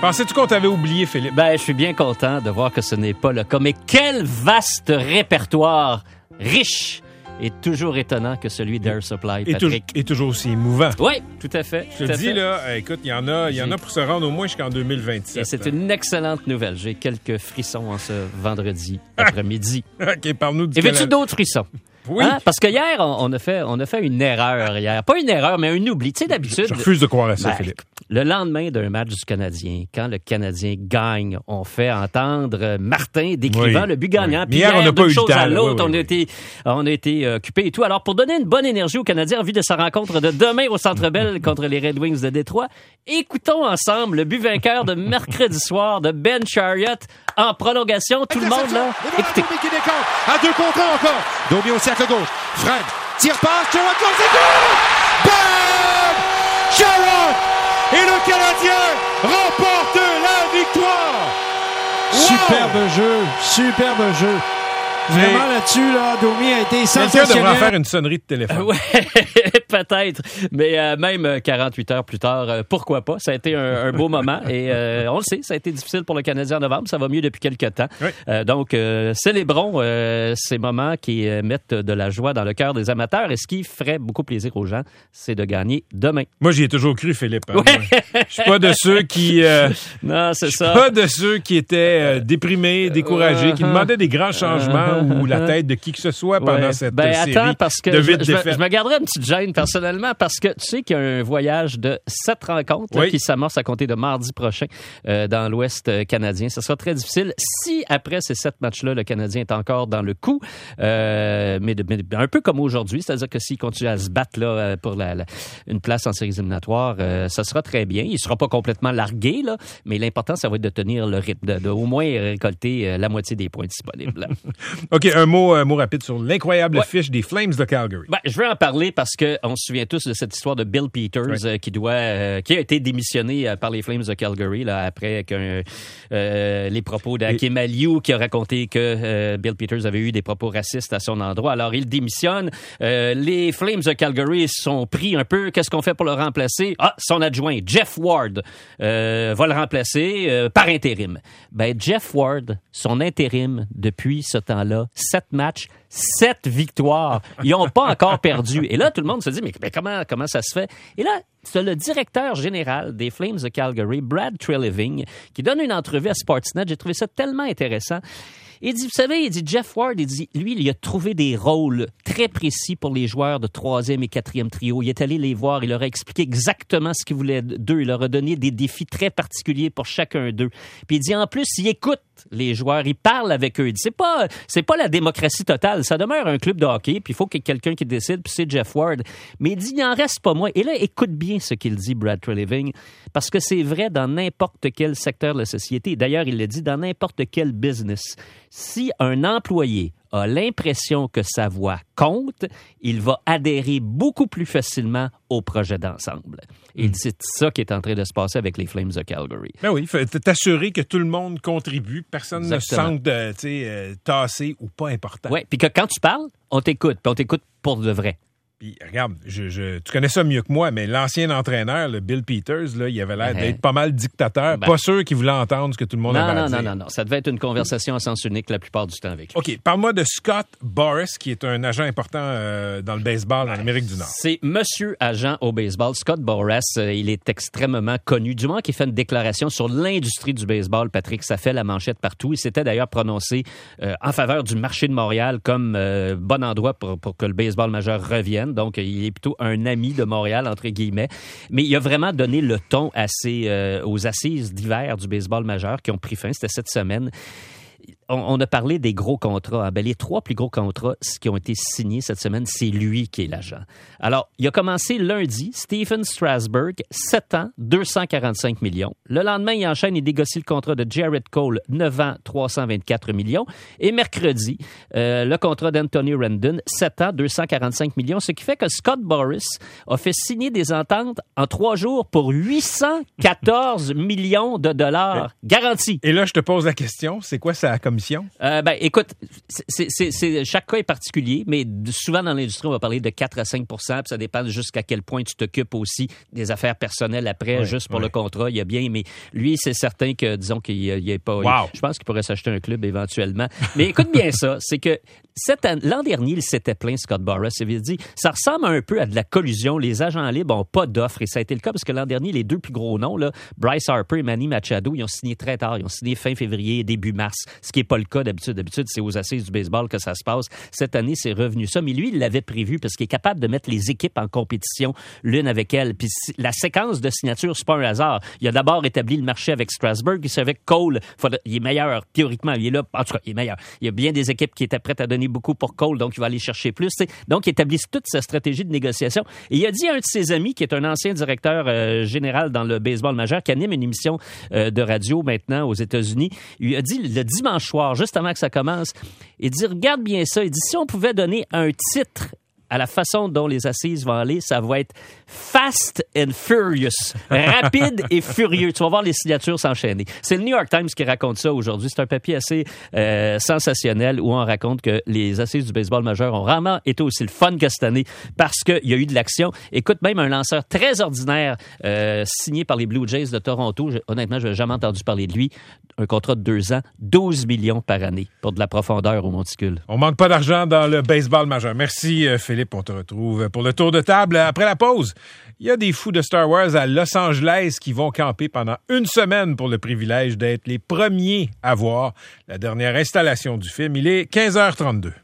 Pensais-tu qu'on t'avait oublié, Philippe? Ben, je suis bien content de voir que ce n'est pas le cas. Mais quel vaste répertoire riche et toujours étonnant que celui d'Air Supply, Patrick. Et toujours aussi émouvant. Oui, tout à fait. Je te dis, là, écoute, il y en a pour se rendre au moins jusqu'en 2027. Et c'est une excellente nouvelle. J'ai quelques frissons en ce vendredi après-midi. OK, parle-nous du Et veux-tu d'autres frissons? Oui. Hein? Parce que hier, on a fait une erreur hier. Pas une erreur, mais un oubli. Tu sais, d'habitude... Je refuse de croire à ça, Philippe. Le lendemain d'un match du Canadien, quand le Canadien gagne, on fait entendre Martin décrivant le but gagnant. Oui. Puis hier, on n'a pas eu le temps. À l'autre, on a été occupés et tout. Alors, pour donner une bonne énergie aux Canadiens en vue de sa rencontre de demain au Centre Bell contre les Red Wings de Détroit, écoutons ensemble le but vainqueur de mercredi soir de Ben Chariot en prolongation. Tout le monde, là, écoutez. Domi qui décompte. À 2 contre 1 encore. Domi au cercle gauche. Fred, tire passe, Chariot contre ses buts! Bam! Chariot! Et le Canadien remporte la victoire! Wow! Superbe jeu. Vraiment là-dessus, là, Domi a été sensationnel. Quelqu'un devrait faire une sonnerie de téléphone. Ouais, peut-être. Mais même 48 heures plus tard, pourquoi pas? Ça a été un beau moment. Et on le sait, ça a été difficile pour le Canadien en novembre. Ça va mieux depuis quelques temps. Oui. Donc, célébrons ces moments qui mettent de la joie dans le cœur des amateurs. Et ce qui ferait beaucoup plaisir aux gens, c'est de gagner demain. Moi, j'y ai toujours cru, Philippe. Hein, ouais. Je suis pas de ceux qui... non, c'est ça. Je suis pas de ceux qui étaient déprimés, découragés, qui demandaient des grands changements ou la tête de qui que ce soit pendant cette série attends, parce que de vite défaites. Je me garderais une petite gêne personnellement parce que tu sais qu'il y a un voyage de 7 rencontres là, qui s'amorce à compter de mardi prochain dans l'Ouest canadien. Ce sera très difficile si après ces 7 matchs-là, le Canadien est encore dans le coup, mais un peu comme aujourd'hui, c'est-à-dire que s'il continue à se battre là, pour une place en séries éliminatoires, ça sera très bien. Il ne sera pas complètement largué, là, mais l'important, ça va être de tenir le rythme, de au moins récolter la moitié des points disponibles. OK, un mot rapide sur l'incroyable fiche des Flames de Calgary. Ben, je veux en parler parce qu'on se souvient tous de cette histoire de Bill Peters qui a été démissionné par les Flames de Calgary là, après les propos d'Hakim Aliou qui a raconté que Bill Peters avait eu des propos racistes à son endroit. Alors, il démissionne. Les Flames de Calgary sont pris un peu. Qu'est-ce qu'on fait pour le remplacer? Ah, son adjoint, Jeff Ward, va le remplacer par intérim. Ben, Jeff Ward, son intérim depuis ce temps-là, 7 matchs, 7 victoires. Ils n'ont pas encore perdu. Et là, tout le monde se dit, mais comment ça se fait? Et là, c'est le directeur général des Flames de Calgary, Brad Treliving, qui donne une entrevue à Sportsnet. J'ai trouvé ça tellement intéressant. Il dit, vous savez, Jeff Ward, il a trouvé des rôles très précis pour les joueurs de 3e et 4e trio. Il est allé les voir, il leur a expliqué exactement ce qu'il voulait d'eux. Il leur a donné des défis très particuliers pour chacun d'eux. Puis il dit, en plus, il écoute les joueurs, il parle avec eux. Il dit, c'est pas la démocratie totale. Ça demeure un club de hockey, puis il faut qu'il y ait quelqu'un qui décide, puis c'est Jeff Ward. Mais il dit, il n'en reste pas moins. Et là, écoute bien ce qu'il dit, Brad Treliving, parce que c'est vrai dans n'importe quel secteur de la société. D'ailleurs, il le dit dans n'importe quel business. Si un employé a l'impression que sa voix compte, il va adhérer beaucoup plus facilement au projet d'ensemble. Et c'est ça qui est en train de se passer avec les Flames de Calgary. Ben oui, il faut t'assurer que tout le monde contribue, personne ne se sente tassé ou pas important. Oui, puis que quand tu parles, on t'écoute, puis on t'écoute pour de vrai. Puis, regarde, tu connais ça mieux que moi, mais l'ancien entraîneur, le Bill Peters, là, il avait l'air d'être pas mal dictateur. Pas sûr qu'il voulait entendre ce que tout le monde avait à dire. Non. Ça devait être une conversation à sens unique la plupart du temps avec lui. OK, parle-moi de Scott Boras, qui est un agent important dans le baseball en Amérique du Nord. C'est monsieur agent au baseball. Scott Boras, il est extrêmement connu. Du moment qu'il fait une déclaration sur l'industrie du baseball, Patrick, ça fait la manchette partout. Il s'était d'ailleurs prononcé en faveur du marché de Montréal comme bon endroit pour que le baseball majeur revienne. Donc, il est plutôt un ami de Montréal, entre guillemets. Mais il a vraiment donné le ton aux assises d'hiver du baseball majeur qui ont pris fin. C'était cette semaine. On a parlé des gros contrats. Ben, les 3 plus gros contrats qui ont été signés cette semaine, c'est lui qui est l'agent. Alors, il a commencé lundi, Stephen Strasburg, 7 ans, 245 millions. Le lendemain, il enchaîne et négocie le contrat de Jared Cole, 9 ans, 324 millions. Et mercredi, le contrat d'Anthony Rendon, 7 ans, 245 millions. Ce qui fait que Scott Boras a fait signer des ententes en 3 jours pour 814 millions de dollars garantis. Et là, je te pose la question, c'est quoi ça comme commission? Écoute, chaque cas est particulier, mais souvent dans l'industrie, on va parler de 4 à 5 %, puis ça dépend jusqu'à quel point tu t'occupes aussi des affaires personnelles après, juste pour le contrat. Il y a bien, mais lui, c'est certain que, disons qu'il n'y a pas... Wow. Je pense qu'il pourrait s'acheter un club éventuellement. Mais écoute bien ça, c'est que l'an dernier, il s'était plaint, Scott Boras. Ça veut dire, ça ressemble un peu à de la collusion. Les agents libres n'ont pas d'offres, et ça a été le cas parce que l'an dernier, les deux plus gros noms, là, Bryce Harper et Manny Machado, ils ont signé très tard. Ils ont signé fin février, début mars, ce qui n'est pas le cas d'habitude. D'habitude, c'est aux assises du baseball que ça se passe. Cette année, c'est revenu ça. Mais lui, il l'avait prévu parce qu'il est capable de mettre les équipes en compétition l'une avec elle. Puis la séquence de signature, c'est pas un hasard. Il a d'abord établi le marché avec Strasburg. Il savait que Cole, il est meilleur théoriquement. Il est là, en tout cas, il est meilleur. Il y a bien des équipes qui étaient prêtes à donner beaucoup pour Cole, donc il va aller chercher plus. T'sais. Donc, il établit toute sa stratégie de négociation. Et il a dit à un de ses amis, qui est un ancien directeur général dans le baseball majeur, qui anime une émission de radio maintenant aux États-Unis, il lui a dit le dimanche soir, juste avant que ça commence, il dit, regarde bien ça, il dit, si on pouvait donner un titre à la façon dont les assises vont aller, ça va être Fast and Furious. Rapide et furieux. Tu vas voir les signatures s'enchaîner. C'est le New York Times qui raconte ça aujourd'hui. C'est un papier assez sensationnel où on raconte que les assises du baseball majeur ont vraiment été aussi le fun que cette année parce qu'il y a eu de l'action. Écoute, même un lanceur très ordinaire signé par les Blue Jays de Toronto, honnêtement, je n'avais jamais entendu parler de lui. Un contrat de 2 ans, 12 millions par année pour de la profondeur au monticule. On manque pas d'argent dans le baseball majeur. Merci, Philippe. On te retrouve pour le tour de table. Après la pause, il y a des fous de Star Wars à Los Angeles qui vont camper pendant une semaine pour le privilège d'être les premiers à voir la dernière installation du film. Il est 15h32.